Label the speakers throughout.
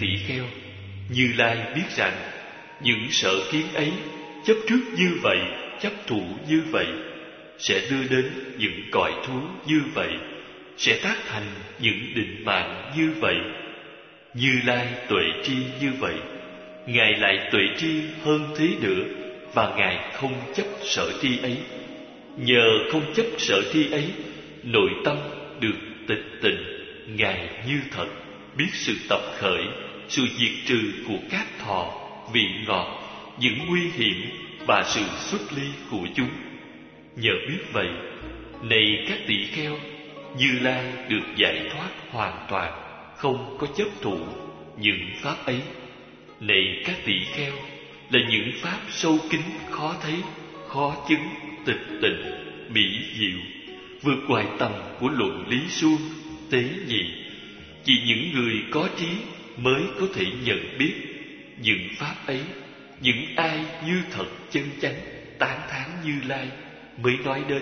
Speaker 1: tỷ kheo, Như Lai biết rằng những sở kiến ấy chấp trước như vậy, chấp thủ như vậy, sẽ đưa đến những cõi thú như vậy, sẽ tác thành những định mạng như vậy. Như Lai tuệ tri như vậy, Ngài lại tuệ tri hơn thế nữa, và Ngài không chấp sở tri ấy. Nhờ không chấp sở tri ấy, nội tâm được tịch tịnh. Ngài như thật biết sự tập khởi, sự diệt trừ của các thọ, vị ngọt, những nguy hiểm và sự xuất ly của chúng. Nhờ biết vậy, này các tỷ kheo, Như Lai được giải thoát hoàn toàn, không có chấp thủ những pháp ấy. Này các tỷ kheo, là những pháp sâu kín, khó thấy, khó chứng, tịch tịnh, mỹ diệu, vượt ngoài tầm của luận lý suông, tế nhị. Chỉ những người có trí mới có thể nhận biết những pháp ấy. Những ai như thật chân chánh tán thán Như Lai mới nói đến.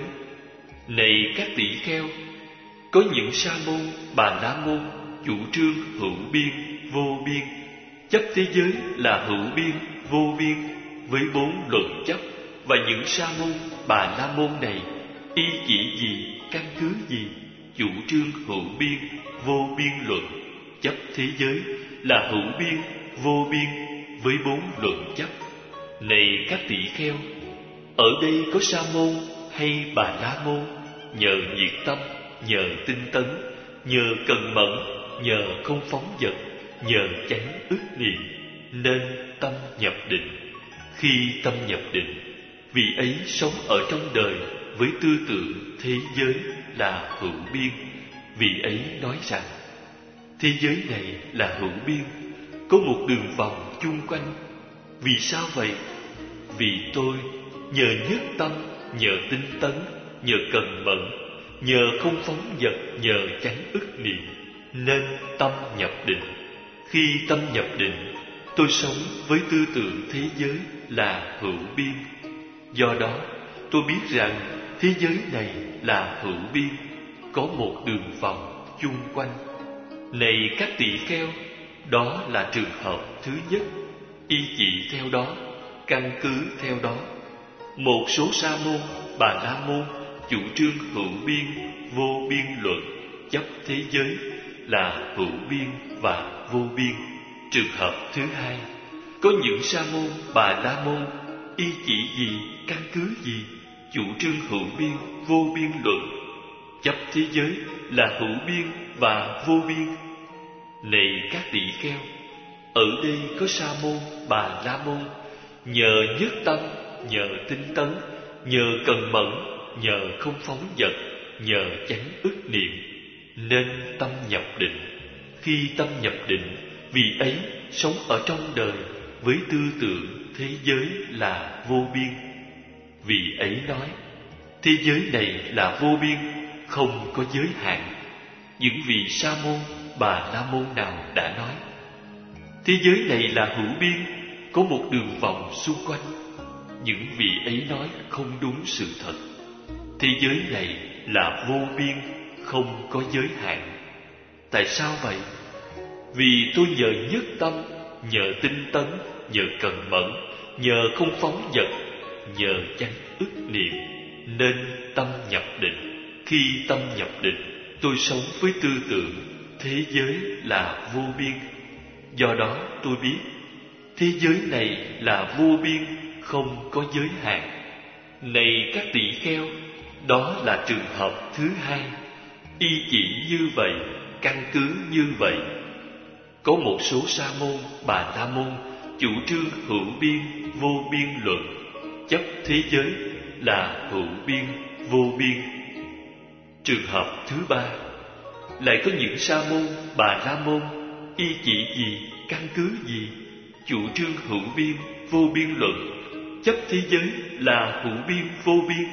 Speaker 1: Này các tỷ kheo, có những sa môn, bà la môn chủ trương hữu biên, vô biên, chấp thế giới là hữu biên, vô biên với 4 luận chấp. Và những sa môn, bà la môn này y chỉ gì, căn cứ gì chủ trương hữu biên, vô biên luận, chấp thế giới là hữu biên, vô biên với 4 luận chấp. Này các tỷ kheo, ở đây có sa môn hay bà la môn nhờ nhiệt tâm, nhờ tinh tấn, nhờ cần mẫn, nhờ không phóng dật, nhờ chánh ức niệm, nên tâm nhập định. Khi tâm nhập định, vị ấy sống ở trong đời với tư tưởng thế giới là hữu biên. Vị ấy nói rằng thế giới này là hữu biên, có một đường vòng chung quanh. Vì sao vậy? Vì tôi nhờ nhất tâm, nhờ tinh tấn, nhờ cần mẫn, nhờ không phóng dật, nhờ chánh ức niệm, nên tâm nhập định. Khi tâm nhập định, tôi sống với tư tưởng thế giới là hữu biên. Do đó, tôi biết rằng thế giới này là hữu biên, có một đường vòng chung quanh. Này các tỷ kheo, đó là trường hợp thứ nhất. Y chỉ theo đó, căn cứ theo đó. Một số sa môn, bà la môn chủ trương hữu biên, vô biên luận, chấp thế giới là hữu biên và vô biên. Trường hợp thứ hai, có những sa môn, bà la môn y chỉ gì, căn cứ gì chủ trương hữu biên, vô biên luận, chấp thế giới là hữu biên và vô biên. Này các tỷ kheo, ở đây có sa môn, bà la môn nhờ nhất tâm, nhờ tinh tấn, nhờ cần mẫn, nhờ không phóng dật, nhờ chánh ức niệm, nên tâm nhập định. Khi tâm nhập định, vị ấy sống ở trong đời với tư tưởng thế giới là vô biên. Vị ấy nói thế giới này là vô biên, không có giới hạn. Những vị sa môn, bà la môn nào đã nói thế giới này là hữu biên, có một đường vòng xung quanh. Những vị ấy nói không đúng sự thật. Thế giới này là vô biên, không có giới hạn. Tại sao vậy? Vì tôi nhờ nhất tâm, nhờ tinh tấn, nhờ cần mẫn, nhờ không phóng dật, nhờ chánh ức niệm, nên tâm nhập định. Khi tâm nhập định, tôi sống với tư tưởng thế giới là vô biên. Do đó tôi biết thế giới này là vô biên, không có giới hạn. Này các tỷ kheo, đó là trường hợp thứ hai. Y chỉ như vậy, căn cứ như vậy. Có một số sa môn, bà la môn chủ trương hữu biên, vô biên luận, chấp thế giới là hữu biên, vô biên. Trường hợp thứ ba, lại có những sa môn, bà la môn y chỉ gì, căn cứ gì chủ trương hữu biên, vô biên luận, chấp thế giới là hữu biên, vô biên.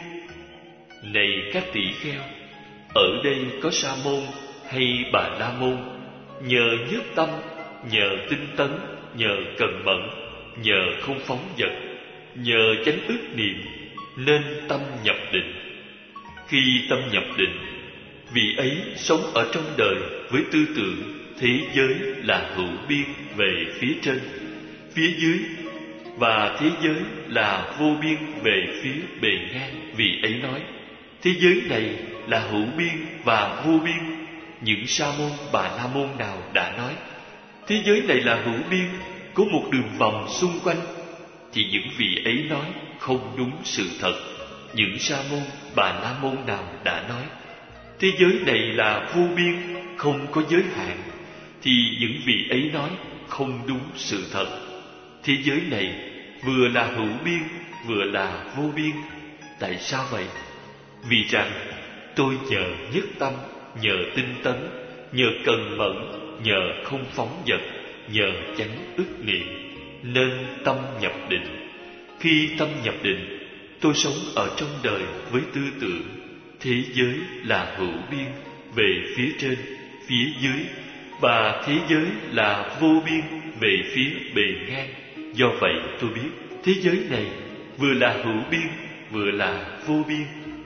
Speaker 1: Này các tỷ kheo, ở đây có sa môn hay bà la môn nhờ nhất tâm, nhờ tinh tấn, nhờ cần mẫn, nhờ không phóng dật, nhờ chánh ức niệm, nên tâm nhập định. Khi tâm nhập định, Vị ấy sống ở trong đời với tư tưởng thế giới là hữu biên về phía trên, phía dưới, và thế giới là vô biên về phía bề ngang. Vị ấy nói, thế giới này là hữu biên và vô biên. Những sa môn bà la môn nào đã nói, thế giới này là hữu biên, có một đường vòng xung quanh, thì những vị ấy nói không đúng sự thật. Những sa môn bà la môn nào đã nói, thế giới này là vô biên, không có giới hạn, thì những vị ấy nói không đúng sự thật. Thế giới này vừa là hữu biên, vừa là vô biên. Tại sao vậy? Vì rằng tôi nhờ nhất tâm, nhờ tinh tấn, nhờ cần mẫn, nhờ không phóng dật, nhờ chánh ức niệm, nên tâm nhập định. Khi tâm nhập định, tôi sống ở trong đời với tư tưởng thế giới là hữu biên về phía trên, phía dưới, và thế giới là vô biên về phía bề ngang. Do vậy tôi biết thế giới này vừa là hữu biên, vừa là vô biên.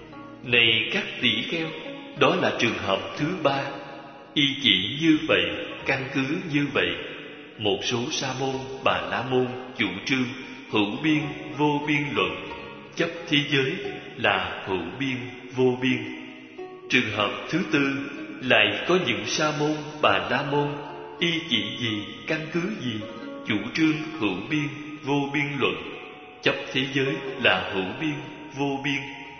Speaker 1: Này các tỷ kheo, đó là trường hợp thứ ba. Y chỉ như vậy, căn cứ như vậy, một số sa môn bà la môn chủ trương hữu biên vô biên luận, chấp thế giới là hữu biên vô biên. Trường hợp thứ tư, lại có những sa môn bà la môn y chỉ gì, căn cứ gì, chủ trương hữu biên vô biên luận, chấp thế giới là hữu biên vô biên.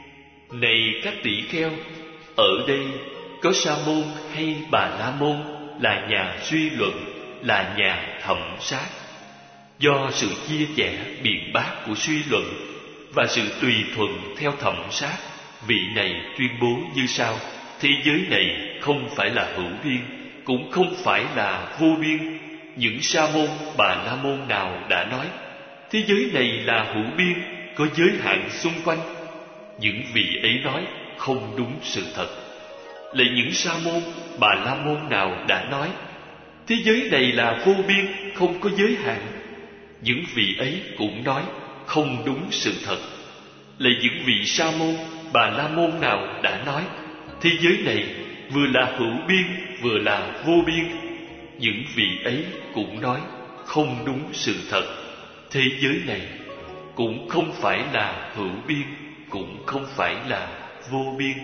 Speaker 1: Này các tỷ kheo, ở đây có sa môn hay bà la môn là nhà suy luận, là nhà thẩm sát. Do sự chia sẻ biện bác của suy luận và sự tùy thuận theo thẩm sát, vị này tuyên bố như sau: thế giới này không phải là hữu biên, cũng không phải là vô biên. Những sa môn bà la môn nào đã nói thế giới này là hữu biên, có giới hạn xung quanh? Những vị ấy nói không đúng sự thật. Lại những sa môn bà la môn nào đã nói thế giới này là vô biên, không có giới hạn? Những vị ấy cũng nói không đúng sự thật. Lại những vị sa môn bà la môn nào đã nói thế giới này vừa là hữu biên, vừa là vô biên? Những vị ấy cũng nói không đúng sự thật. Thế giới này cũng không phải là hữu biên, cũng không phải là vô biên.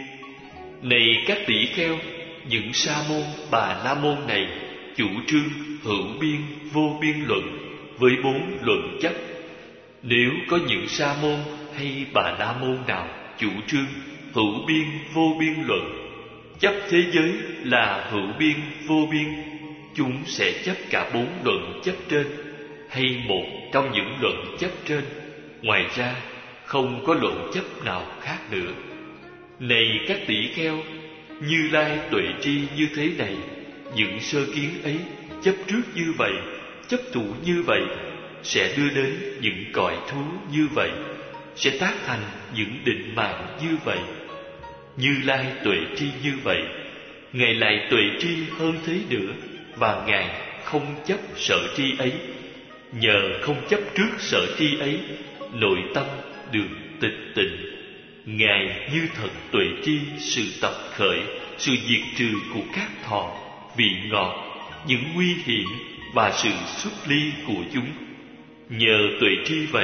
Speaker 1: Này các tỷ kheo, những sa môn bà la môn này chủ trương hữu biên vô biên luận với 4 luận chấp. Nếu có những sa môn hay bà la môn nào chủ trương hữu biên vô biên luận, chấp thế giới là hữu biên vô biên, chúng sẽ chấp cả 4 luận chấp trên, hay một trong những luận chấp trên. Ngoài ra không có luận chấp nào khác nữa. Này các tỷ kheo, Như Lai tuệ tri như thế này, những sơ kiến ấy chấp trước như vậy, chấp thủ như vậy, sẽ đưa đến những cõi thú như vậy, sẽ tác thành những định mạng như vậy. Như Lai tuệ tri như vậy, Ngài lại tuệ tri hơn thế nữa, và Ngài không chấp sở tri ấy. Nhờ không chấp trước sở tri ấy, nội tâm được tịch tịnh. Ngài như thật tuệ tri sự tập khởi, sự diệt trừ của các thọ, vị ngọt, những nguy hiểm và sự xuất ly của chúng. Nhờ tuệ tri vậy,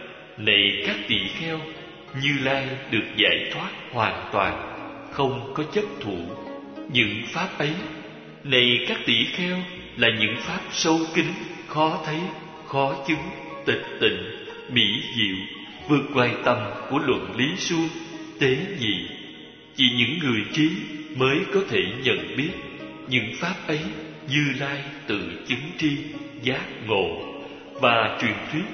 Speaker 1: này các tỷ kheo, Như Lai được giải thoát hoàn toàn, không có chấp thủ. Những pháp ấy, này các tỷ kheo, là những pháp sâu kín, khó thấy, khó chứng, tịch tịnh, mỹ diệu, vượt ngoài tầm của luận lý suông, tế nhị. Chỉ những người trí mới có thể nhận biết những pháp ấy. Như Lai tự chứng tri, giác ngộ và truyền thuyết.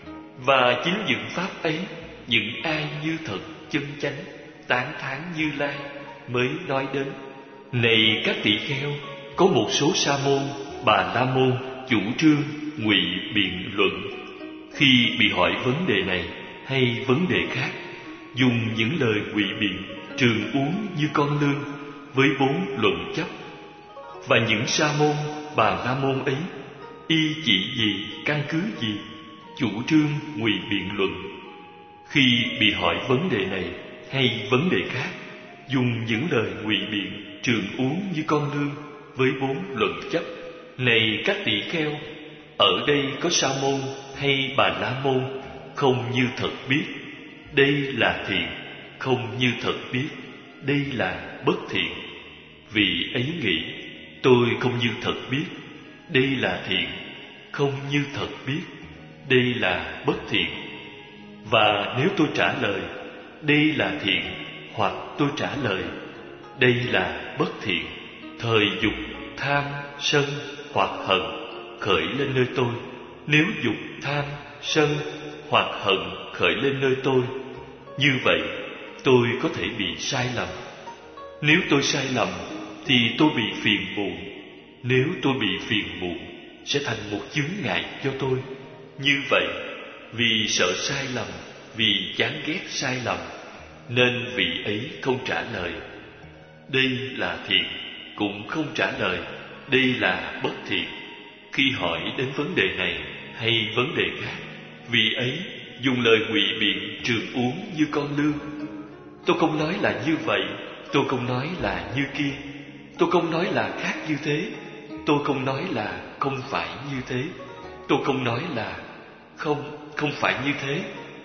Speaker 1: Và chính những pháp ấy, những ai như thật chân chánh tán thán Như Lai mới nói đến. Này các tỷ kheo, có một số sa môn bà la môn chủ trương ngụy biện luận. Khi bị hỏi vấn đề này hay vấn đề khác, dùng những lời ngụy biện trường uống như con lươn với 4 luận chấp. Và những sa môn bà la môn ấy y chỉ gì, căn cứ gì, chủ trương ngụy biện luận. Khi bị hỏi vấn đề này hay vấn đề khác, dùng những lời ngụy biện trường uống như con lương, với 4 luận chấp. Này các tỷ kheo, ở đây có Sa môn hay Bà La môn không như thật biết, đây là thiện. Không như thật biết, đây là bất thiện. Vị ấy nghĩ, tôi không như thật biết, đây là thiện. Không như thật biết, đây là bất thiện. Và nếu tôi trả lời, đây là thiện, hoặc tôi trả lời, đây là bất thiện, thời dục, tham, sân hoặc hận khởi lên nơi tôi. Nếu dục, tham, sân hoặc hận khởi lên nơi tôi, như vậy tôi có thể bị sai lầm. Nếu tôi sai lầm thì tôi bị phiền muộn. Nếu tôi bị phiền muộn sẽ thành một chướng ngại cho tôi. Như vậy, vì sợ sai lầm, vì chán ghét sai lầm, nên vị ấy không trả lời đây là thiện, cũng không trả lời đây là bất thiện. Khi hỏi đến vấn đề này hay vấn đề khác, vị ấy dùng lời ngụy biện trường uống như con lương. Tôi không nói là như vậy, tôi không nói là như kia, tôi không nói là khác như thế, tôi không nói là không phải như thế, tôi không nói là không phải như thế.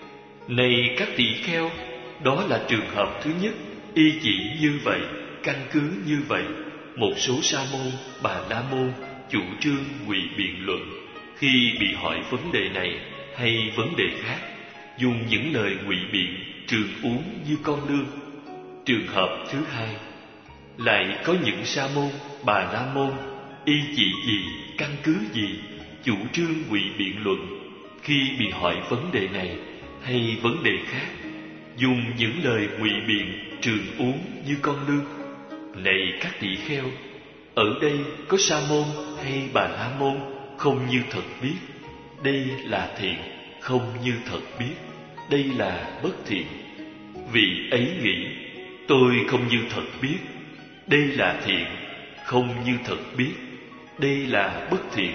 Speaker 1: Này các tỷ kheo, đó là trường hợp thứ nhất, y chỉ như vậy, căn cứ như vậy. Một số Sa môn, Bà La môn chủ trương ngụy biện luận, khi bị hỏi vấn đề này hay vấn đề khác, dùng những lời ngụy biện trường uống như con lương. Trường hợp thứ hai, lại có những Sa môn, Bà La môn y chỉ gì, căn cứ gì, chủ trương ngụy biện luận, khi bị hỏi vấn đề này hay vấn đề khác, dùng những lời ngụy biện trường uống như con lương. Này các tỷ kheo, ở đây có Sa môn hay Bà La môn không như thật biết, đây là thiện. Không như thật biết, đây là bất thiện. Vị ấy nghĩ, tôi không như thật biết, đây là thiện. Không như thật biết, đây là bất thiện.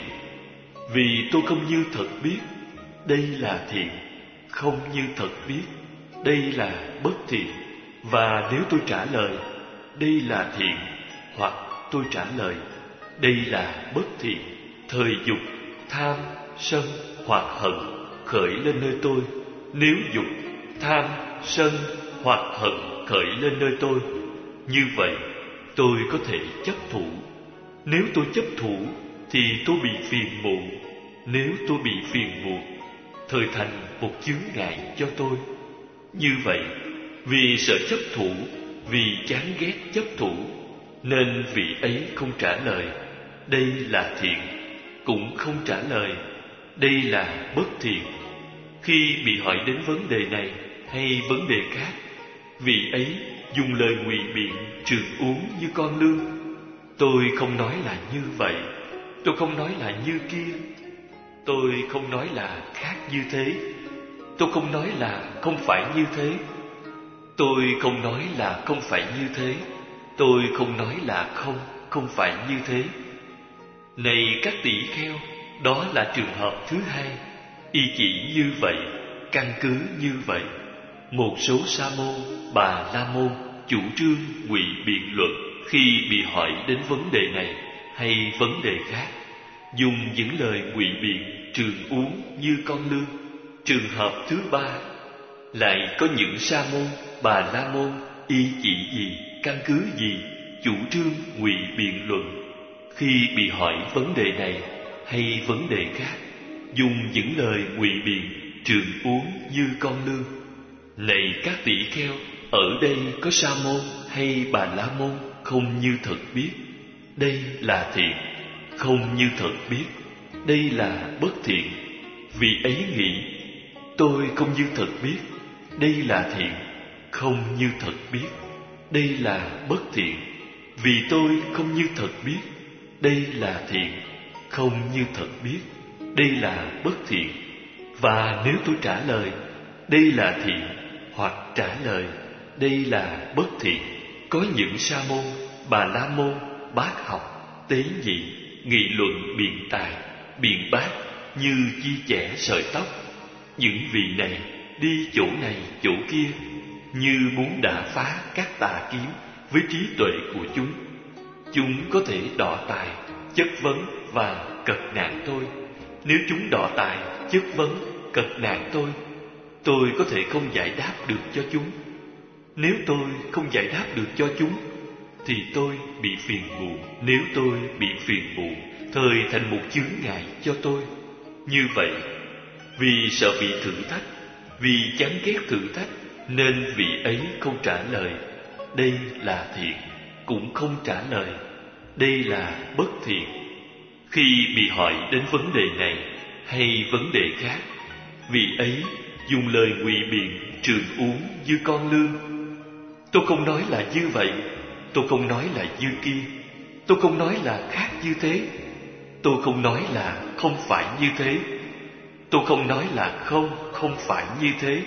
Speaker 1: Vì tôi không như thật biết, đây là thiện. Không như thật biết, đây là bất thiện. Và nếu tôi trả lời, đây là thiện, hoặc tôi trả lời, đây là bất thiện, thời dục, tham, sân hoặc hận khởi lên nơi tôi. Nếu dục, tham, sân hoặc hận khởi lên nơi tôi, như vậy tôi có thể chấp thủ. Nếu tôi chấp thủ thì tôi bị phiền muộn. Nếu tôi bị phiền muộn, thời thành một chướng ngại cho tôi. Như vậy, vì sợ chấp thủ, vì chán ghét chấp thủ, nên vị ấy không trả lời đây là thiện, cũng không trả lời đây là bất thiện. Khi bị hỏi đến vấn đề này hay vấn đề khác, vị ấy dùng lời ngụy biện trường uống như con lương. Tôi không nói là như vậy, tôi không nói là như kia, tôi không nói là khác như thế, tôi không nói là không phải như thế, tôi không nói là không phải như thế, tôi không nói là không phải như thế. Này các tỷ kheo, đó là trường hợp thứ hai, y chỉ như vậy, căn cứ như vậy. Một số Sa môn, Bà La môn chủ trương ngụy biện luận, khi bị hỏi đến vấn đề này hay vấn đề khác, dùng những lời ngụy biện trường uống như con lương. Trường hợp thứ ba, lại có những Sa môn, Bà La môn y chỉ gì, căn cứ gì, chủ trương ngụy biện luận, khi bị hỏi vấn đề này hay vấn đề khác, dùng những lời ngụy biện trường uống như con lương. Này các tỷ kheo, ở đây có Sa môn hay Bà La môn không như thật biết, đây là thiện. Không như thật biết, đây là bất thiện. Vì ấy nghĩ, tôi không như thật biết, đây là thiện. Không như thật biết, đây là bất thiện. Vì tôi không như thật biết, đây là thiện. Không như thật biết, đây là bất thiện. Và nếu tôi trả lời, đây là thiện, hoặc trả lời, đây là bất thiện, có những Sa môn, Bà La môn bác học, tế nhị, nghị luận biện tài, biện bác như chia chẻ sợi tóc. Những vị này đi chỗ này chỗ kia, như muốn đả phá các tà kiếm với trí tuệ của chúng. Chúng có thể đọ tài, chất vấn và cật nạn tôi. Nếu chúng đọ tài, chất vấn, cật nạn tôi có thể không giải đáp được cho chúng. Nếu tôi không giải đáp được cho chúng, thì tôi bị phiền muộn. Nếu tôi bị phiền muộn, thời thành một chướng ngại cho tôi. Như vậy, vì sợ bị thử thách, vì chán ghét thử thách, nên vị ấy không trả lời đây là thiện, cũng không trả lời đây là bất thiện. Khi bị hỏi đến vấn đề này hay vấn đề khác, vị ấy dùng lời ngụy biện trường uống như con lươn. Tôi không nói là như vậy, tôi không nói là như kia, tôi không nói là khác như thế, tôi không nói là không phải như thế, tôi không nói là không phải như thế.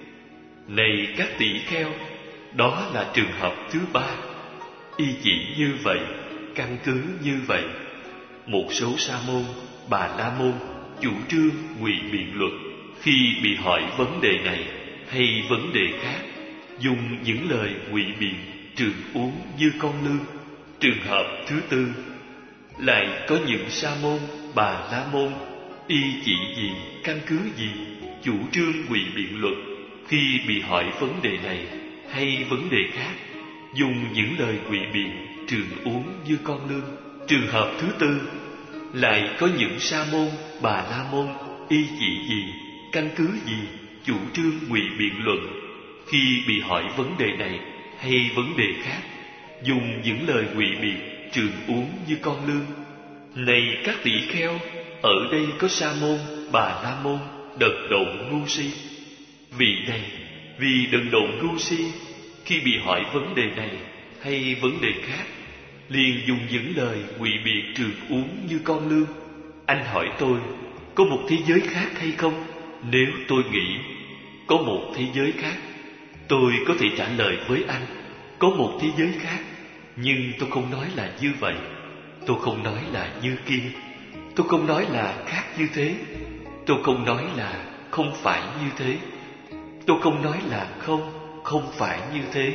Speaker 1: Này các tỷ kheo, đó là trường hợp thứ ba. Y chỉ như vậy, căn cứ như vậy. Một số sa môn, bà la môn chủ trương ngụy biện luật. Khi bị hỏi vấn đề này hay vấn đề khác, dùng những lời ngụy biện trường uống như con lươn. Trường hợp thứ tư, lại có những sa môn, bà la môn y chỉ gì, căn cứ gì chủ trương ngụy biện luật. Khi bị hỏi vấn đề này hay vấn đề khác, dùng những lời ngụy biện trường uống như con lươn. Trường hợp thứ tư, lại có những sa môn, bà la môn y chỉ gì, căn cứ gì chủ trương ngụy biện luận. Khi bị hỏi vấn đề này hay vấn đề khác, dùng những lời ngụy biện trường uống như con lươn. Này các tỷ kheo, ở đây có sa môn, bà la môn đần độn ngu si. Vị này vì đần độn ngu si, khi bị hỏi vấn đề này hay vấn đề khác, liền dùng những lời ngụy biện trường uống như con lươn. Anh hỏi tôi có một thế giới khác hay không? Nếu tôi nghĩ có một thế giới khác, tôi có thể trả lời với anh có một thế giới khác. Nhưng tôi không nói là như vậy, tôi không nói là như kia, tôi không nói là khác như thế, tôi không nói là không phải như thế, tôi không nói là không phải như thế.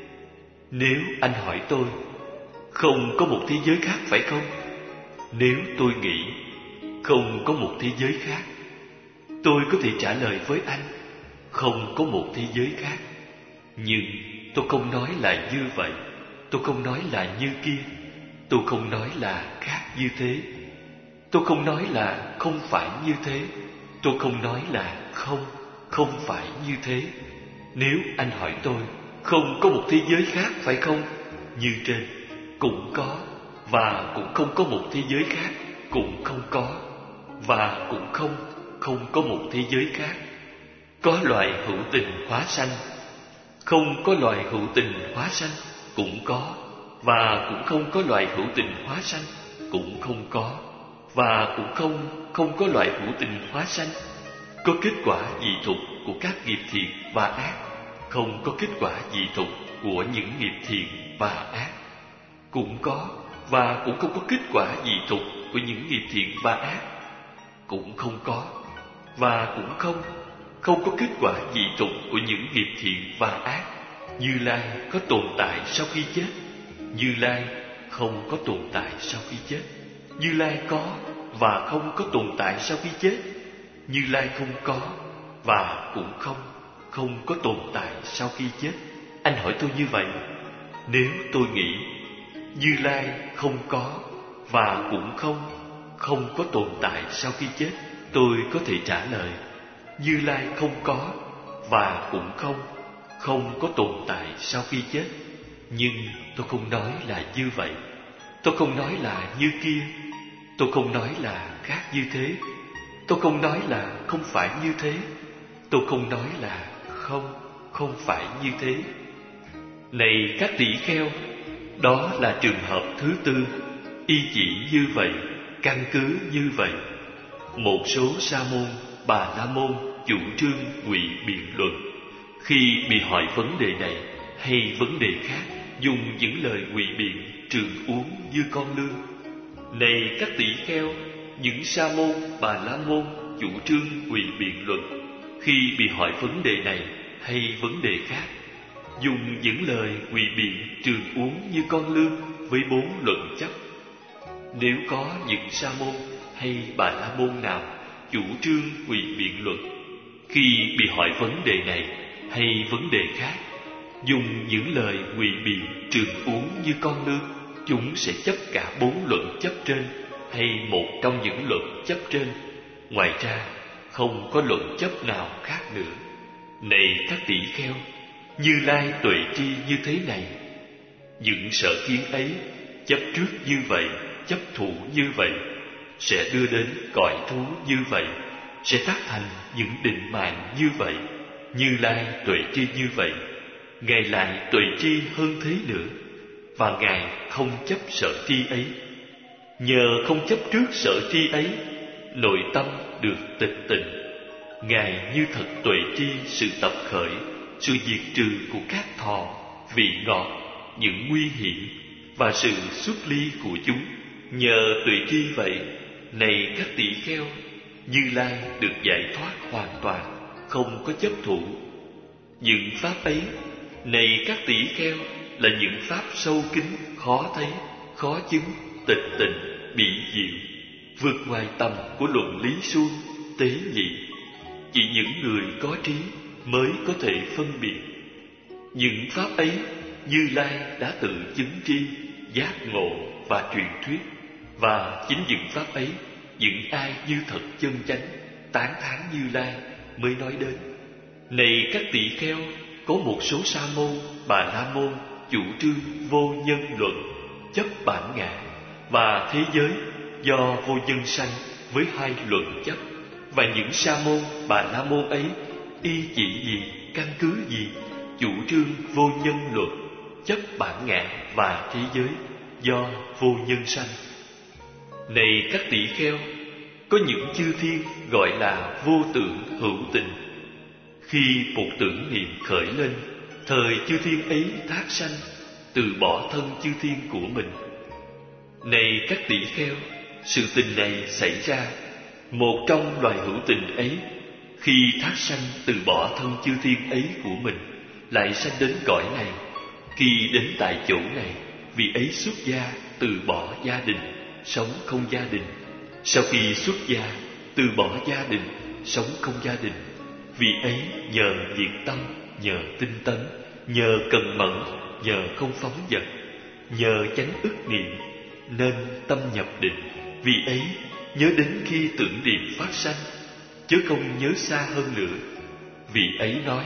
Speaker 1: Nếu anh hỏi tôi không có một thế giới khác phải không? Nếu tôi nghĩ không có một thế giới khác, tôi có thể trả lời với anh không có một thế giới khác. Nhưng tôi không nói là như vậy, tôi không nói là như kia, tôi không nói là khác như thế, tôi không nói là không phải như thế, tôi không nói là không phải như thế. Nếu anh hỏi tôi không có một thế giới khác phải không? Như trên, cũng có, và cũng không có một thế giới khác, cũng không có, và cũng không có một thế giới khác. Có loài hữu tình hóa sanh, không có loài hữu tình hóa sanh, cũng có, và cũng không có loài hữu tình hóa sanh, cũng không có, và cũng không có loài hữu tình hóa sanh. Có kết quả dị thục của các nghiệp thiện và ác, không có kết quả dị thục của những nghiệp thiện và ác. Cũng có, và cũng không có kết quả dị thục của những nghiệp thiện và ác. Cũng không có, và cũng không có kết quả dị thục của những nghiệp thiện và ác. Như Lai có tồn tại sau khi chết, Như Lai không có tồn tại sau khi chết. Như Lai có và không có tồn tại sau khi chết. Như Lai không có và cũng không có tồn tại sau khi chết. Anh hỏi tôi như vậy, nếu tôi nghĩ Như Lai không có và cũng không có tồn tại sau khi chết, tôi có thể trả lời Như Lai không có và cũng không có tồn tại sau khi chết. Nhưng tôi không nói là như vậy, tôi không nói là như kia, tôi không nói là khác như thế, tôi không nói là không phải như thế, tôi không nói là không phải như thế. Này các tỷ kheo, đó là trường hợp thứ tư. Y chỉ như vậy, căn cứ như vậy. Một số sa môn, bà la môn chủ trương ngụy biện luận. Khi bị hỏi vấn đề này hay vấn đề khác, dùng những lời ngụy biện trường uống như con lươn. Này các tỷ kheo, những sa môn, bà la môn chủ trương ngụy biện luận. Khi bị hỏi vấn đề này hay vấn đề khác, dùng những lời ngụy biện trường uống như con lươn. với 4 luận chấp. Nếu có những sa môn hay bà la môn nào chủ trương ngụy biện luận, khi bị hỏi vấn đề này hay vấn đề khác, dùng những lời ngụy biện trường uống như con nước, chúng sẽ chấp cả 4 luận chấp trên hay một trong những luận chấp trên. Ngoài ra không có luận chấp nào khác nữa. Này các tỷ kheo, Như Lai tuệ tri như thế này. Những sở kiến ấy chấp trước như vậy, chấp thủ như vậy, sẽ đưa đến cõi thú như vậy, sẽ tác thành những định mạng như vậy. Như Lai tuệ tri như vậy, Ngài lại tuệ tri hơn thế nữa, và Ngài không chấp sở tri ấy. Nhờ không chấp trước sở tri ấy, nội tâm được tịch tịnh. Ngài như thật tuệ tri sự tập khởi, sự diệt trừ của các thọ, vị ngọt, những nguy hiểm và sự xuất ly của chúng. Nhờ tuệ tri vậy, này các tỷ kheo, Như Lai được giải thoát hoàn toàn, không có chấp thủ. Những pháp ấy, này các tỷ kheo, là những pháp sâu kín, khó thấy, khó chứng, tịch tịnh, bị diệu, vượt ngoài tầm của luận lý suông, tế nhị. Chỉ những người có trí mới có thể phân biệt. Những pháp ấy, Như Lai đã tự chứng tri, giác ngộ và truyền thuyết. Và chính những pháp ấy, những ai như thật chân chánh, tán thán Như Lai mới nói đến. Này các tỷ kheo, có một số sa môn, bà la môn chủ trương vô nhân luận, chấp bản ngã và thế giới do vô nhân sanh với 2 luận chấp. Và những sa môn, bà la môn ấy y chỉ gì, căn cứ gì chủ trương vô nhân luận, chấp bản ngã và thế giới do vô nhân sanh. Này các tỷ kheo, có những chư thiên gọi là vô tưởng hữu tình. Khi một tưởng niệm khởi lên, thời chư thiên ấy thác sanh, từ bỏ thân chư thiên của mình. Này các tỷ kheo, sự tình này xảy ra, một trong loài hữu tình ấy, khi thác sanh từ bỏ thân chư thiên ấy của mình, lại sanh đến cõi này. Khi đến tại chỗ này, vị ấy xuất gia, từ bỏ gia đình, sống không gia đình. Sau khi xuất gia, từ bỏ gia đình, sống không gia đình, vị ấy nhờ nhiệt tâm, nhờ tinh tấn, nhờ cần mẫn, nhờ không phóng dật, nhờ chánh ức niệm, nên tâm nhập định. Vị ấy nhớ đến khi tưởng niệm phát sanh, chứ không nhớ xa hơn nữa. Vị ấy nói: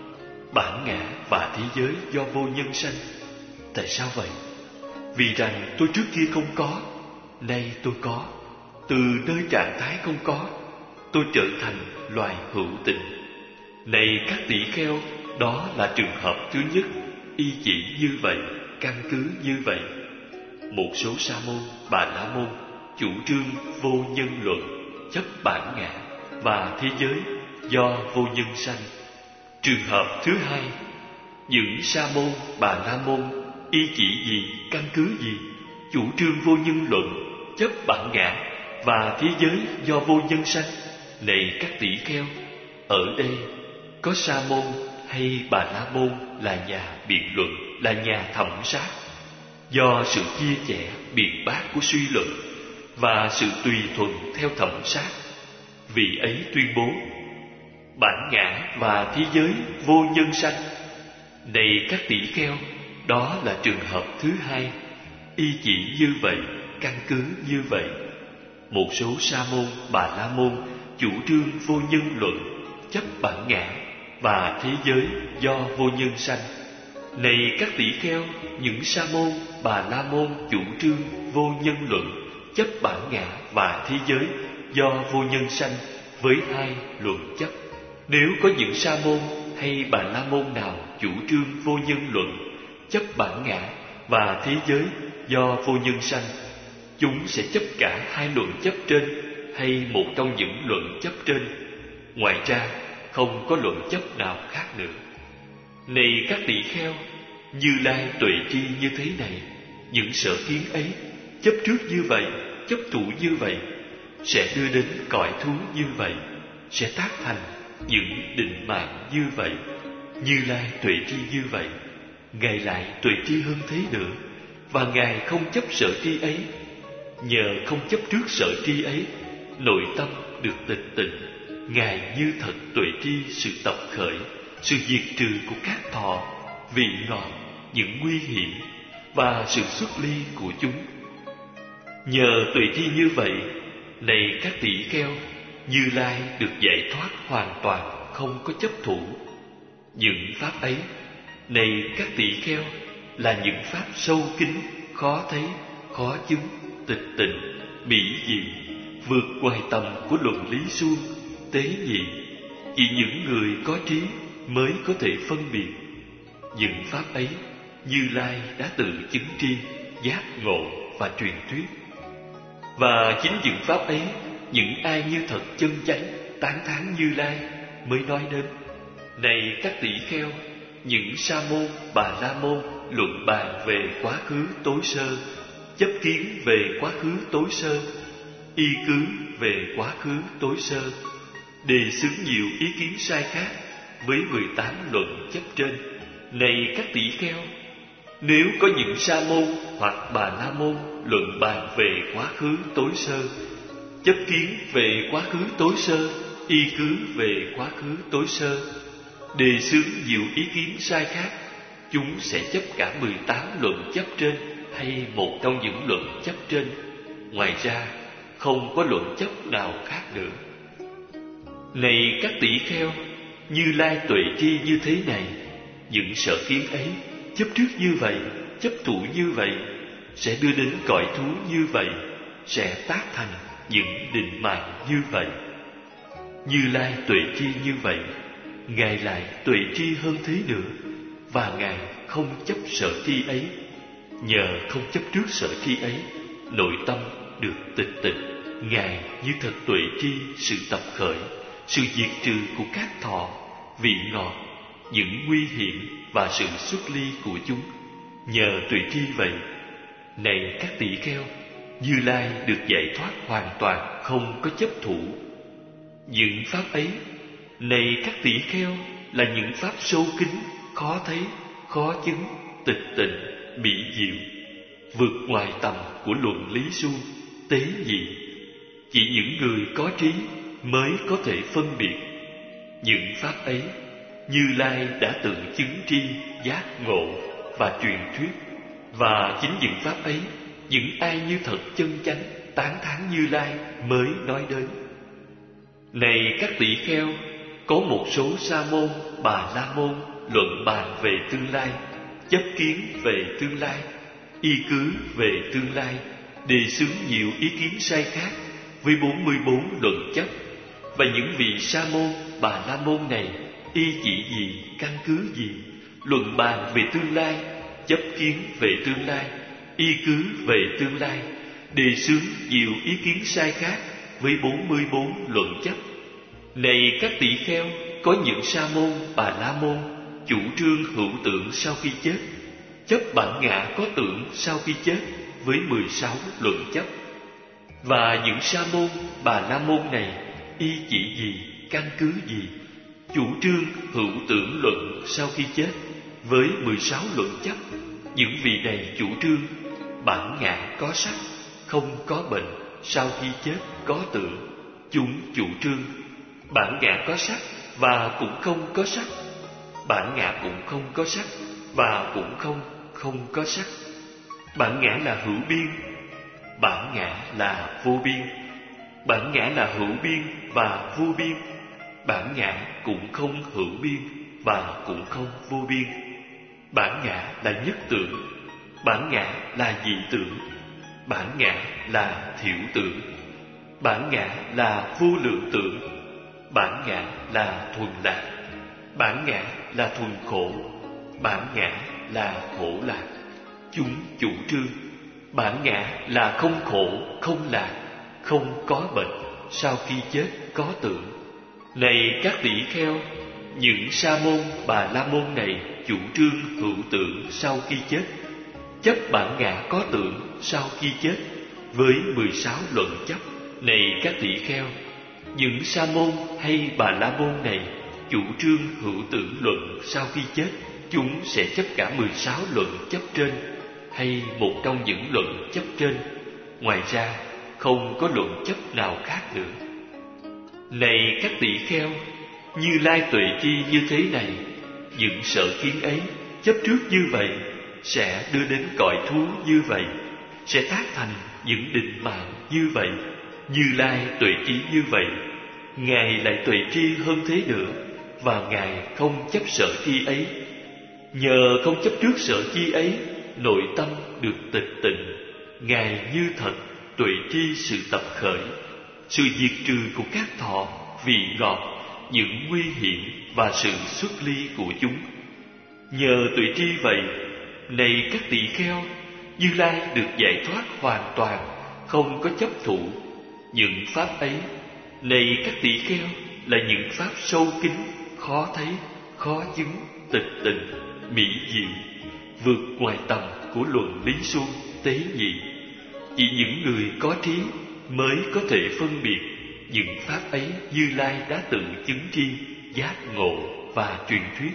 Speaker 1: bản ngã và thế giới do vô nhân sanh. Tại sao vậy? Vì rằng tôi trước kia không có, nay tôi có. Từ nơi trạng thái không có, tôi trở thành loài hữu tình. Này các tỷ kheo, đó là trường hợp thứ nhất, y chỉ như vậy, căn cứ như vậy. Một số sa môn, bà la môn chủ trương vô nhân luận, chấp bản ngã và thế giới do vô nhân sanh. Trường hợp thứ hai, những sa môn, bà la môn y chỉ gì, căn cứ gì chủ trương vô nhân luận, chấp bản ngã và thế giới do vô nhân sanh. Này các tỷ kheo, ở đây có sa môn hay bà la môn là nhà biện luận, là nhà thẩm sát. Do sự chia sẻ biện bác của suy luận và sự tùy thuận theo thẩm sát, vị ấy tuyên bố bản ngã và thế giới vô nhân sanh. Này các tỷ kheo, đó là trường hợp thứ hai, y chỉ như vậy, căn cứ như vậy. Một số sa môn, bà la môn chủ trương vô nhân luận, chấp bản ngã và thế giới do vô nhân sanh. Này các tỷ kheo, những sa môn, bà la môn chủ trương vô nhân luận, chấp bản ngã và thế giới do vô nhân sanh với 2 luận chấp. Nếu có những sa môn hay bà la môn nào chủ trương vô nhân luận, chấp bản ngã và thế giới do vô nhân sanh, chúng sẽ chấp cả 2 luận chấp trên hay một trong những luận chấp trên. Ngoài ra không có luận chấp nào khác nữa. Này các tỷ kheo, Như Lai tuệ tri như thế này. Những sở kiến ấy chấp trước như vậy, chấp thủ như vậy, sẽ đưa đến cõi thú như vậy, sẽ tác thành những định mạng như vậy. Như Lai tuệ tri như vậy, Ngài lại tuệ tri hơn thế nữa, và Ngài không chấp sở tri ấy. Nhờ không chấp trước sở tri ấy, nội tâm được tịch tịnh. Ngài như thật tuệ tri sự tập khởi, sự diệt trừ của các thọ, vị ngọt, những nguy hiểm và sự xuất ly của chúng. Nhờ tuệ tri như vậy, này các tỷ kheo, Như Lai được giải thoát hoàn toàn, không có chấp thủ. Những pháp ấy, này các tỷ kheo, là những pháp sâu kín, khó thấy, khó chứng, tịch tịnh, mỹ diệu, vượt ngoài tầm của luận lý suông, tế nhị. Chỉ những người có trí mới có thể phân biệt. Những pháp ấy, Như Lai đã tự chứng tri, giác ngộ và truyền thuyết. Và chính những pháp ấy, những ai như thật chân chánh, tán thán Như Lai mới nói đến. Này các tỷ kheo, những sa môn, bà la môn luận bàn về quá khứ tối sơ, chấp kiến về quá khứ tối sơ, y cứ về quá khứ tối sơ, đề xướng nhiều ý kiến sai khác với 18 luận chấp trên. Này các tỷ kheo, nếu có những sa môn hoặc bà la môn luận bàn về quá khứ tối sơ, chấp kiến về quá khứ tối sơ, y cứ về quá khứ tối sơ, đề xướng nhiều ý kiến sai khác, chúng sẽ chấp cả 18 luận chấp trên hay một trong những luận chấp trên. Ngoài ra, không có luận chấp nào khác nữa. Này các tỷ kheo, Như Lai tuệ tri như thế này, những sở kiến ấy, chấp trước như vậy, chấp thủ như vậy, sẽ đưa đến cõi thú như vậy, sẽ tác thành những định mạng như vậy. Như Lai tuệ tri như vậy, Ngài lại tuệ tri hơn thế nữa, và Ngài không chấp sở tri ấy. Nhờ không chấp trước sở tri ấy, nội tâm được tịch tịnh. Ngài như thật tuệ tri sự tập khởi, sự diệt trừ của các thọ, vị ngọt, những nguy hiểm và sự xuất ly của chúng. Nhờ tuệ tri vậy, này các tỷ kheo, Như Lai được giải thoát hoàn toàn, không có chấp thủ. Những pháp ấy, này các tỷ kheo, là những pháp sâu kín, khó thấy, khó chứng, tịch tịnh, mỹ diệu, vượt ngoài tầm của luận lý suông, tế nhị. Chỉ những người có trí mới có thể phân biệt. Những pháp ấy, Như Lai đã tự chứng tri, giác ngộ và truyền thuyết. Và chính những pháp ấy, những ai như thật chân chánh, tán thán Như Lai mới nói đến. Này các tỷ kheo, có một số sa môn, bà la môn luận bàn về tương lai, chấp kiến về tương lai, y cứ về tương lai, đề xướng nhiều ý kiến sai khác với 44 luận chấp. Và những vị sa môn, bà la môn này y chỉ gì, căn cứ gì, luận bàn về tương lai, chấp kiến về tương lai, y cứ về tương lai, đề xướng nhiều ý kiến sai khác với 44 luận chấp. Này các tỷ kheo, có những sa môn, bà la môn chủ trương hữu tượng sau khi chết, chấp bản ngã có tượng sau khi chết với 16 luận chấp. Và những sa môn, bà la môn này y chỉ gì, căn cứ gì, chủ trương hữu tưởng luận sau khi chết với 16 luận chấp. Những vị này chủ trương bản ngã có sắc, không có bệnh, sau khi chết có tượng. Chúng chủ trương bản ngã có sắc và cũng không có sắc, bản ngã cũng không có sắc và cũng không có sắc. Bản ngã là hữu biên, bản ngã là vô biên, bản ngã là hữu biên và vô biên, bản ngã cũng không hữu biên và cũng không vô biên. Bản ngã là nhất tưởng, bản ngã là dị tưởng, bản ngã là thiểu tưởng, bản ngã là vô lượng tưởng, bản ngã là thuần lạc, bản ngã là thuần khổ, bản ngã là khổ lạc. Chúng chủ trương bản ngã là không khổ, không lạc, không có bệnh, sau khi chết có tượng. Này các tỷ kheo, những sa môn, bà la môn này chủ trương hữu tượng sau khi chết, chấp bản ngã có tượng sau khi chết với 16 luận chấp. Này các tỷ kheo, những sa môn hay bà la môn này chủ trương hữu tưởng luận sau khi chết, chúng sẽ chấp cả 16 luận chấp trên. hay một trong những luận chấp trên, ngoài ra không có luận chấp nào khác nữa. Này các tỳ kheo, Như Lai tuệ tri như thế này, những sở kiến ấy chấp trước như vậy sẽ đưa đến cõi thú như vậy, sẽ tác thành những định mạng như vậy. Như Lai tuệ trí như vậy, Ngài lại tuệ tri hơn thế nữa, và Ngài không chấp sở chi ấy. Nhờ không chấp trước sở chi ấy, nội tâm được tịch tịnh. Ngài như thật tuệ tri sự tập khởi, sự diệt trừ của các thọ, vị ngọt, những nguy hiểm và sự xuất ly của chúng. Nhờ tuệ tri vậy, này các tỳ kheo, Như Lai được giải thoát hoàn toàn, không có chấp thủ. Những pháp ấy, này các tỳ kheo, là những pháp sâu kín, khó thấy, khó chứng, tịch tịnh, mỹ diệu, vượt ngoài tầm của luận lý suông, tế nhị. Chỉ những người có trí mới có thể phân biệt những pháp ấy Như Lai đã tự chứng tri, giác ngộ và truyền thuyết.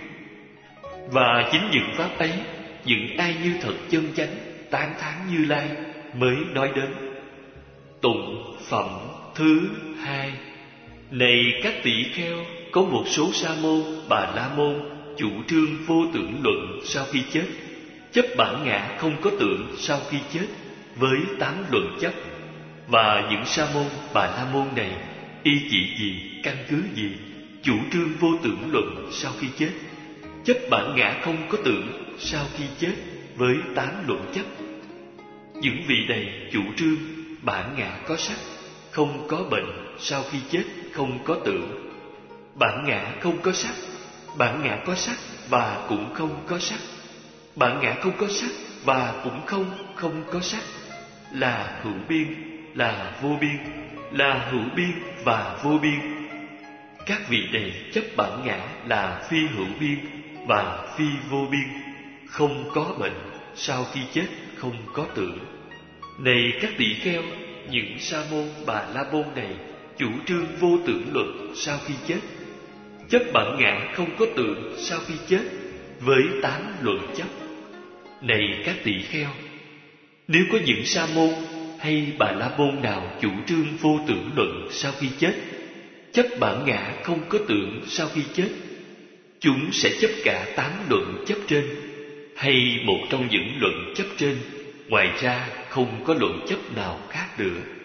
Speaker 1: Và chính những pháp ấy, những ai như thật chân chánh tán thán Như Lai mới nói đến. Tụng phẩm thứ 2. Này các tỳ kheo, có một số sa môn, bà la môn chủ trương vô tưởng luận sau khi chết, chấp bản ngã không có tưởng sau khi chết với 8 luận chấp. Và những sa môn, bà la môn này y chỉ gì, căn cứ gì chủ trương vô tưởng luận sau khi chết, chấp bản ngã không có tưởng sau khi chết với 8 luận chấp? Những vị này chủ trương bản ngã có sắc, không có bệnh, sau khi chết không có tưởng. Bản ngã không có sắc, bản ngã có sắc và cũng không có sắc. Bản ngã không có sắc và cũng không có sắc, là hữu biên, là vô biên, là hữu biên và vô biên. Các vị này chấp bản ngã là phi hữu biên và phi vô biên, không có bệnh, sau khi chết không có tưởng. Này các tỳ kheo, những sa môn, bà la môn này chủ trương vô tưởng luận sau khi chết, chấp bản ngã không có tưởng sau khi chết với 8 luận chấp. Này các tỳ kheo, nếu có những sa môn hay bà la môn nào chủ trương vô tưởng luận sau khi chết, chấp bản ngã không có tưởng sau khi chết, chúng sẽ chấp cả 8 luận chấp trên, hay một trong những luận chấp trên, ngoài ra không có luận chấp nào khác nữa.